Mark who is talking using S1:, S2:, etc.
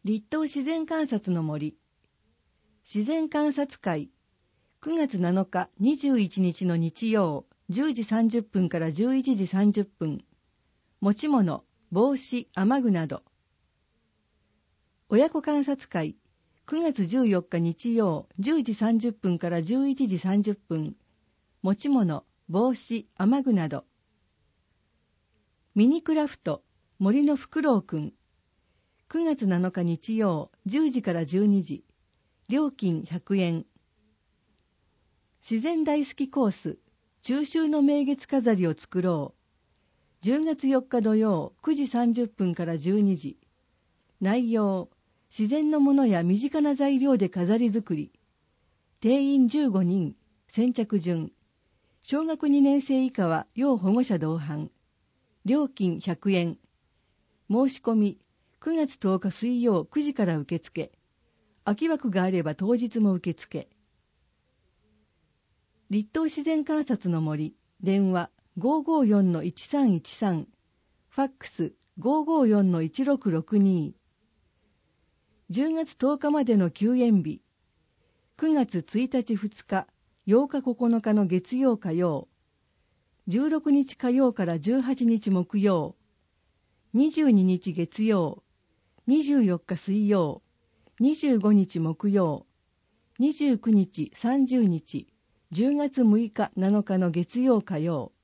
S1: 立東自然観察の森自然観察会9月7日21日の日曜10時30分から11時30分持ち物、帽子、雨具など。親子観察会9月14日日曜10時30分から11時30分持ち物、帽子、雨具など。ミニクラフト森のフクロウくん9月7日日曜10時から12時料金100円。自然大好きコース中秋の名月飾りを作ろう10月4日土曜9時30分から12時内容自然のものや身近な材料で飾り作り定員15人先着順小学2年生以下は要保護者同伴料金100円申し込み9月10日水曜9時から受付空き枠があれば当日も受付立東自然観察の森電話 554-1313 ファックス 554-1662 10月10日までの休園日9月1日2日8日9日の月曜火曜16日火曜から18日木曜22日月曜24日水曜25日木曜29日30日10月6日7日の月曜火曜